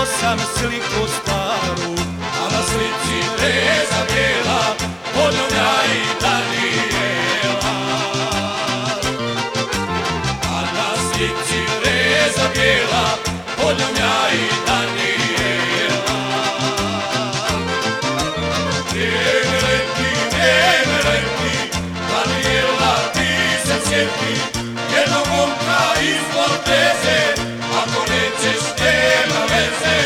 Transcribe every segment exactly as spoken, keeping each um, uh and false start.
sam sliku staru, a na slici Tereza bijela, pod njom ja i Danijela. A na slici Tereza bijela, pod njom ja i Danijela. Vrijeme leti, vrijeme leti, Danijela ti se sjeti jednog momka ispod teze, ako nećeš nema veze.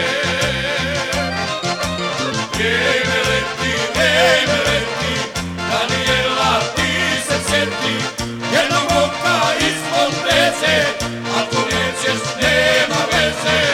Vrijeme leti, vrijeme leti, Danijela ti se sjeti jednog momka ispod teze, ako nećeš nema veze.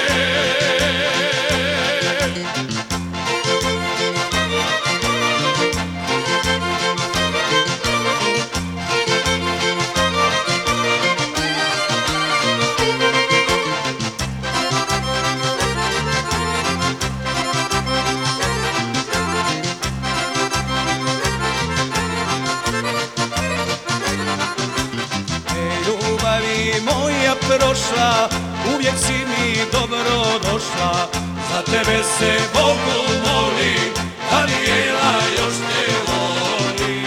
moja prošla, uvijek si mi dobro došla. Za tebe se Bogu moli, Danijela još te voli.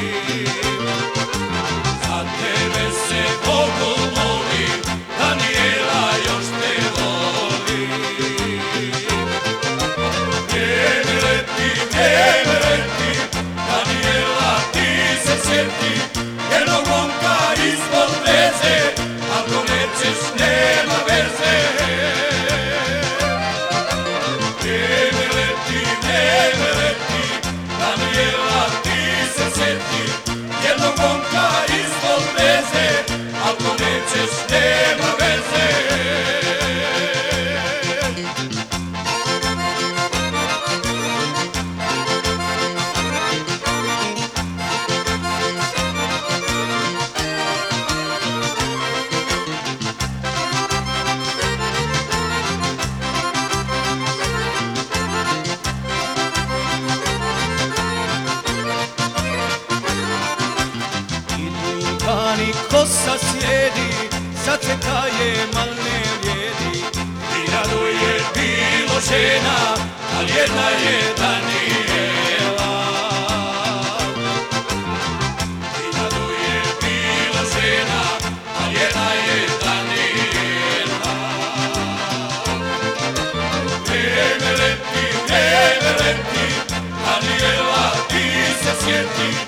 Za tebe se Bogu moli, Danijela još te voli. Vrijeme leti, vrijeme leti, Danijela ti se sjeti jednog momka ispod veze, ako nećeš nema veze. Vrijeme leti, vrijeme leti, Danijela ti se sjeti jednog momka ispod veze, ako nećeš nema veze. Dani kosa sjedi, zaceka je mal ne vrijedi. I raduje bilo žena, ali jedna je Danijela. I raduje bilo žena, ali jedna je Danijela. Vrijeme leti, vrijeme leti, Danijela ti se sjeti